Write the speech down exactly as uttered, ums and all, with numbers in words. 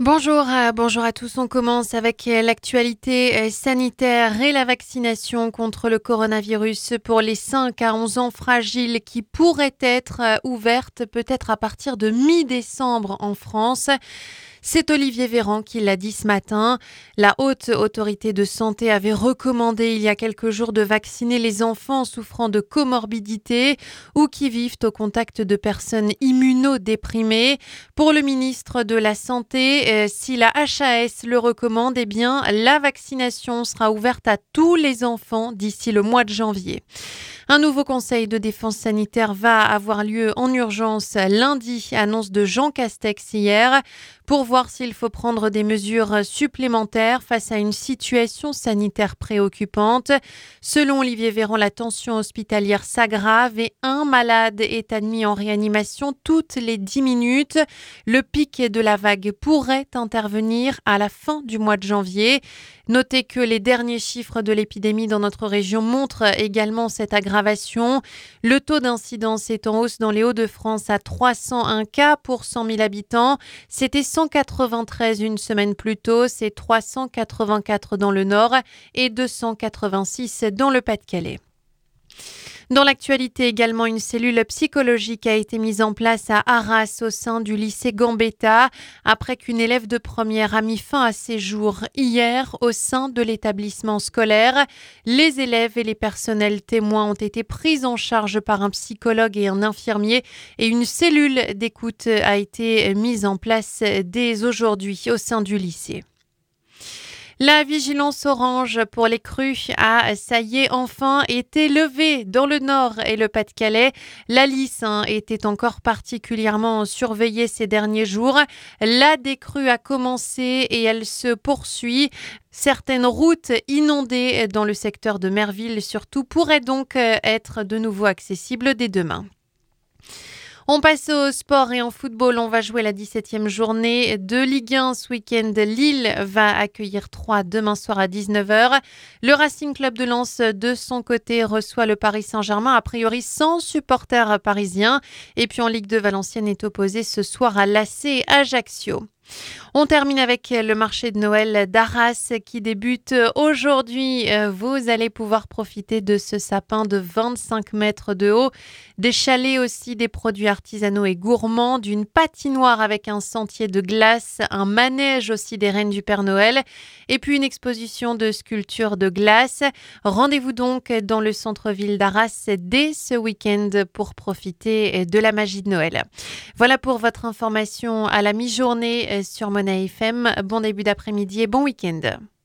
Bonjour, euh, bonjour à tous. On commence avec euh, l'actualité euh, sanitaire et la vaccination contre le coronavirus pour les cinq à onze ans fragiles qui pourraient être euh, ouvertes peut-être à partir de mi-décembre en France. C'est Olivier Véran qui l'a dit ce matin. La haute autorité de santé avait recommandé il y a quelques jours de vacciner les enfants souffrant de comorbidité ou qui vivent au contact de personnes immunodéprimées. Pour le ministre de la Santé, euh, si la H A S le recommande, eh bien, la vaccination sera ouverte à tous les enfants d'ici le mois de janvier. Un nouveau conseil de défense sanitaire va avoir lieu en urgence lundi, annonce de Jean Castex hier, pour voir s'il faut prendre des mesures supplémentaires face à une situation sanitaire préoccupante. Selon Olivier Véran, la tension hospitalière s'aggrave et un malade est admis en réanimation toutes les dix minutes. Le pic de la vague pourrait intervenir à la fin du mois de janvier. Notez que les derniers chiffres de l'épidémie dans notre région montrent également cette aggravation. Le taux d'incidence est en hausse dans les Hauts-de-France à trois cent un cas pour cent mille habitants. C'était cent quatre-vingt-treize une semaine plus tôt, c'est trois cent quatre-vingt-quatre dans le Nord et deux cent quatre-vingt-six dans le Pas-de-Calais. Dans l'actualité également, une cellule psychologique a été mise en place à Arras au sein du lycée Gambetta après qu'une élève de première a mis fin à ses jours hier au sein de l'établissement scolaire. Les élèves et les personnels témoins ont été pris en charge par un psychologue et un infirmier et une cellule d'écoute a été mise en place dès aujourd'hui au sein du lycée. La vigilance orange pour les crues a, ça y est, enfin été levée dans le Nord et le Pas-de-Calais. La Lys hein, était encore particulièrement surveillée ces derniers jours. La décrue a commencé et elle se poursuit. Certaines routes inondées dans le secteur de Merville surtout pourraient donc être de nouveau accessibles dès demain. On passe au sport et en football, on va jouer la dix-septième journée de Ligue un ce week-end. Lille va accueillir Troyes demain soir à dix-neuf heures. Le Racing Club de Lens, de son côté, reçoit le Paris Saint-Germain, a priori sans supporters parisiens. Et puis en Ligue deux, Valenciennes est opposé ce soir à l'A C Ajaccio. On termine avec le marché de Noël d'Arras qui débute aujourd'hui. Vous allez pouvoir profiter de ce sapin de vingt-cinq mètres de haut, des chalets aussi, des produits artisanaux et gourmands, d'une patinoire avec un sentier de glace, un manège aussi des reines du Père Noël et puis une exposition de sculptures de glace. Rendez-vous donc dans le centre-ville d'Arras dès ce week-end pour profiter de la magie de Noël. Voilà pour votre information à la mi-journée sur Mona F M. Bon début d'après-midi et bon week-end.